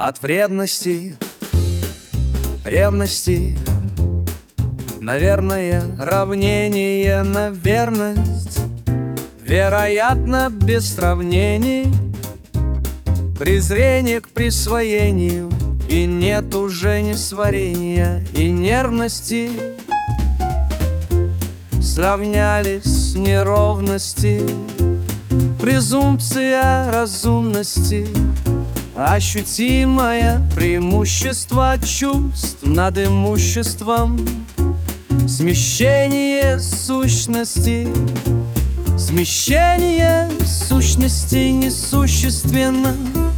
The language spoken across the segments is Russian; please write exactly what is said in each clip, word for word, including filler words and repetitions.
от вредности, ревности. Наверное, равнение на верность, вероятно, без сравнений. Презрение к присвоению, и нет уже несварения и нервности. Сравнялись неровности, презумпция разумности, ощутимое преимущество чувств над имуществом, смещение сущности, смещение сущности несущественно,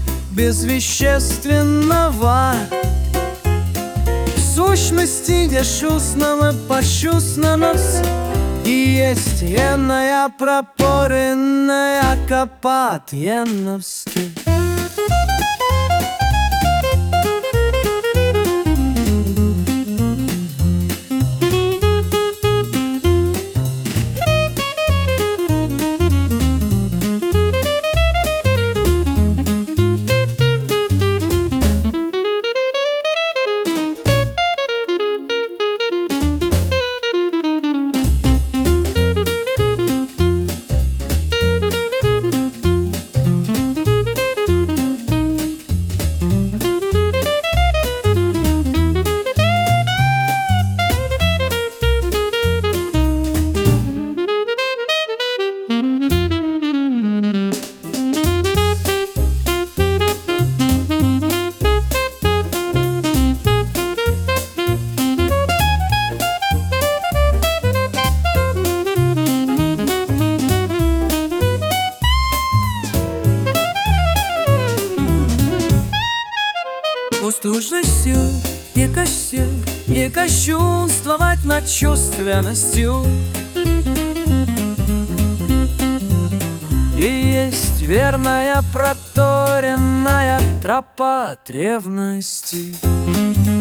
безвещественного. В сущности дешустного пощустного и есть енная пропоренная копат еновский. Устужностью и костью, и кощунствовать над чувственностью. И есть верная проторенная тропа от ревности.